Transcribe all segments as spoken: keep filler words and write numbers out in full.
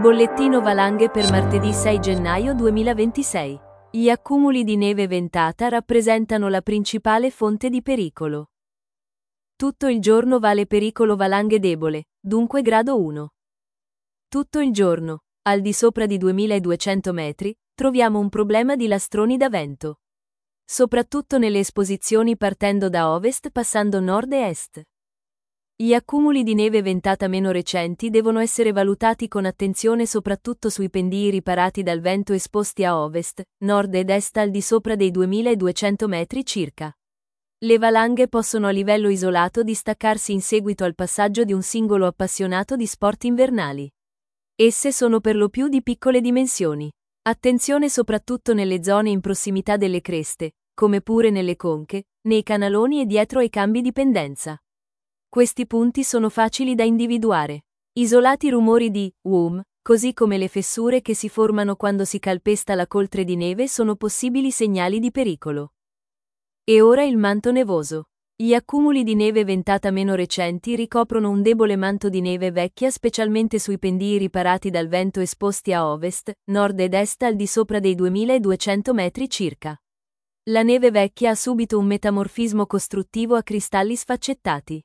Bollettino valanghe per martedì sei gennaio duemilaventisei. Gli accumuli di neve ventata rappresentano la principale fonte di pericolo. Tutto il giorno vale pericolo valanghe debole, dunque grado uno. Tutto il giorno, al di sopra di duemiladuecento metri, troviamo un problema di lastroni da vento. Soprattutto nelle esposizioni partendo da ovest passando nord e est. Gli accumuli di neve ventata meno recenti devono essere valutati con attenzione soprattutto sui pendii riparati dal vento esposti a ovest, nord ed est al di sopra dei duemiladuecento metri circa. Le valanghe possono a livello isolato distaccarsi in seguito al passaggio di un singolo appassionato di sport invernali. Esse sono per lo più di piccole dimensioni. Attenzione soprattutto nelle zone in prossimità delle creste, come pure nelle conche, nei canaloni e dietro ai cambi di pendenza. Questi punti sono facili da individuare. Isolati rumori di "wum", così come le fessure che si formano quando si calpesta la coltre di neve sono possibili segnali di pericolo. E ora il manto nevoso. Gli accumuli di neve ventata meno recenti ricoprono un debole manto di neve vecchia specialmente sui pendii riparati dal vento esposti a ovest, nord ed est al di sopra dei duemiladuecento metri circa. La neve vecchia ha subito un metamorfismo costruttivo a cristalli sfaccettati.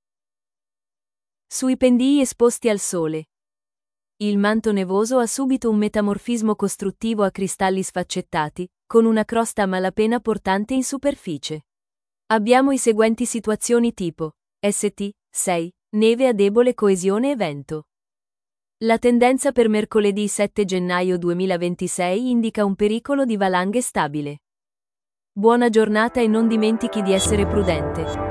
Sui pendii esposti al sole. Il manto nevoso ha subito un metamorfismo costruttivo a cristalli sfaccettati, con una crosta a malapena portante in superficie. Abbiamo i seguenti situazioni tipo S T sei, neve a debole coesione e vento. La tendenza per mercoledì sette gennaio duemilaventisei indica un pericolo di valanghe stabile. Buona giornata e non dimentichi di essere prudente.